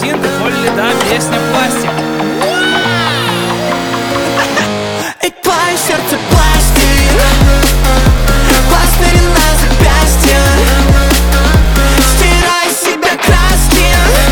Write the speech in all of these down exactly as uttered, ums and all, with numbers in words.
пластинка, Холли, да, песня «Пластик». Эй, твое сердце пластик, пластырь на запястье. Стирай с себя краски,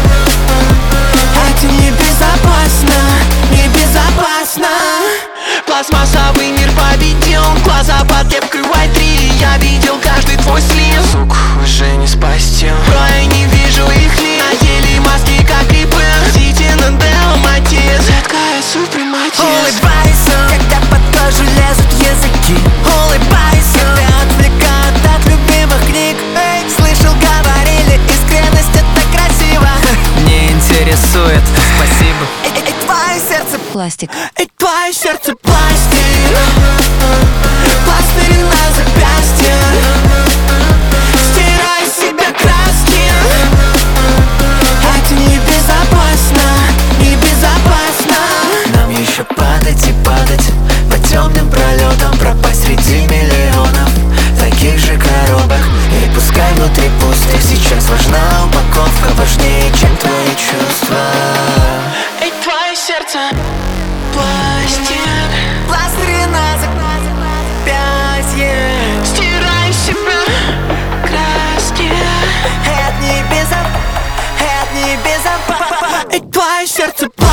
это небезопасно, небезопасно. Пластмассовый мир победил, глаза под кепкой уайт три. Я видел каждый твой слив, сук, уже не спасти. Порой не вижу их лиц, надели маски как грибы. Идите на Далматис, редкая супрематис. Улыбайся, когда под кожу лезут языки. Улыбайся, когда отвлекают от любимых книг. Эй, слышал, говорили, искренность это красиво. Не интересует, спасибо. Эй, эй, твое сердце Пластик. Эй, твое сердце пластик, пластырь на запястье. Стирай с себя краски, это небезопасно, небезопасно. Нам еще падать и падать по темным пролетам, пропасть среди миллионов таких же коробок. И пускай внутри пусто, сейчас важна упаковка, важнее, чем твои чувства. Эй, твое сердце пластик, пластырь на запястье. Стирай с себя краски, это не безопасно, это не безопасно. Эй, твое сердце пластик.